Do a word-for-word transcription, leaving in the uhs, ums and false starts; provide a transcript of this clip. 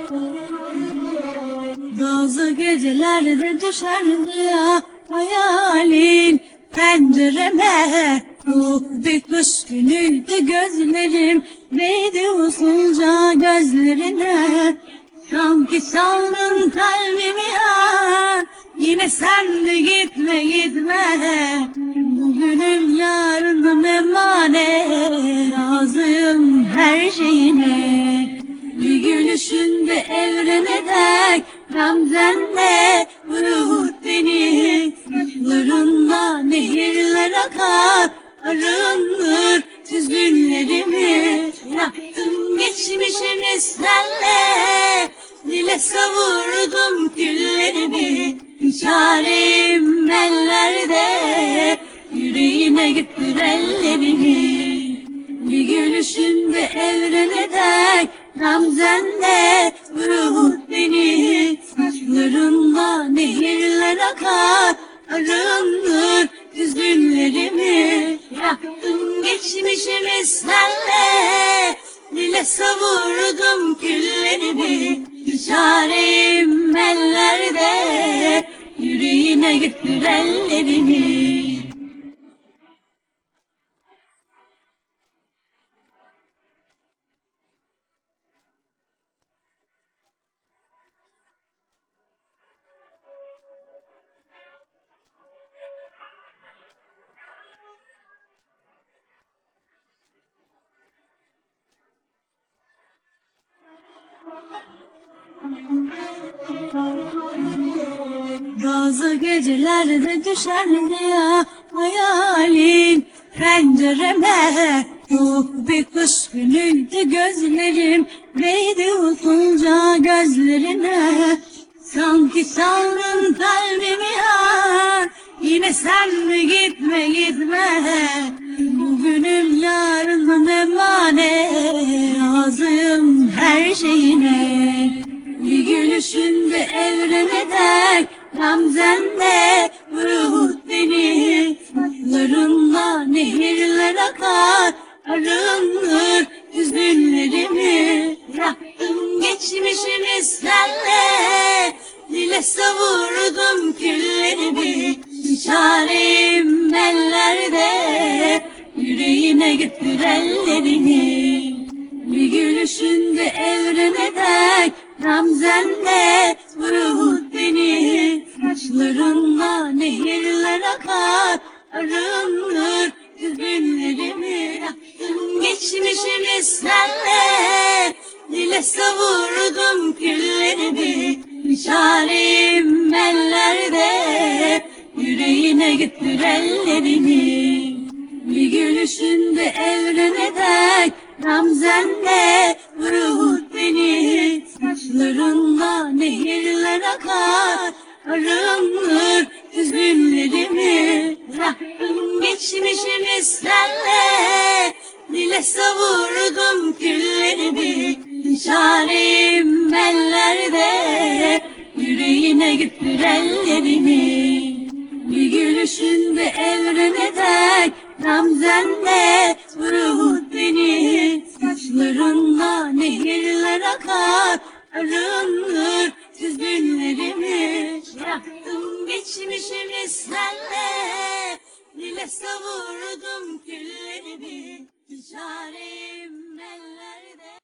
Bazı gecelerde düşerdi ya hayalin pencereme. Bu bir kış günüydü, gözlerim değdi usulca gözlerine. Sanki çaldın kalbimi ya, yine sen de gitme gitme. Bugünüm yarınım emanet, razıyım her şeyine. Bir gülüşünde evrene dek gamzenle vurur beni. Saçlarınla nehirler akar, arınır hüzünlerimi. Yaktım geçmişimi senle, dile savurdum küllerimi. Çarem ellerde, yüreğime gittir ellerimi. Bir gülüşünde evrene dek gamzenle vurur beni. Saçlarınla nehirler akar, arınır hüzünlerimi. Yaktım geçmişimi senle, dile savurdum küllerimi. Çarem ellerde, yüreğine gittir ellerimi. Bazı gecelerde düşerdi ya hayalin pencereme. Bu bir kış günüydü, gözlerim değdi usulca gözlerine. Sanki çaldın kalbimi ya, yine sen de gitme gitme. Bugünüm yarınım emanet, razıyım her şeyine. Bir gülüşünde evrene dek gamzenle vurur beni. Saçlarınla nehirler akar, arınır hüzünlerimi. Yaktım geçmişimi senle, dile savurdum küllerimi. Çarem ellerde, yüreğine gittir ellerimi. Bir gülüşünde evrene dek gamzenle vurur beni. Saçlarınla nehirler akar, arınır hüzünlerimi. Yaktım geçmişimi senle, dile savurdum küllerimi. Çarem ellerde, yüreğine gittir ellerimi. Bir gülüşünde evrene dek gamzenle vurur beni. Saçlarınla nehirler akar, arınır hüzünlerimi. Yaktım geçmişimi senle, dile savurdum küllerimi. Çarem ellerde, yüreğine gittir ellerimi. Bir gülüşünde evrene dek gamzenle vurur beni. Saçlarınla nehirler akar, arınır hüzünlerimi. Yaktım geçmişimi senle, dile savurdum küllerimi. Çarem ellerde.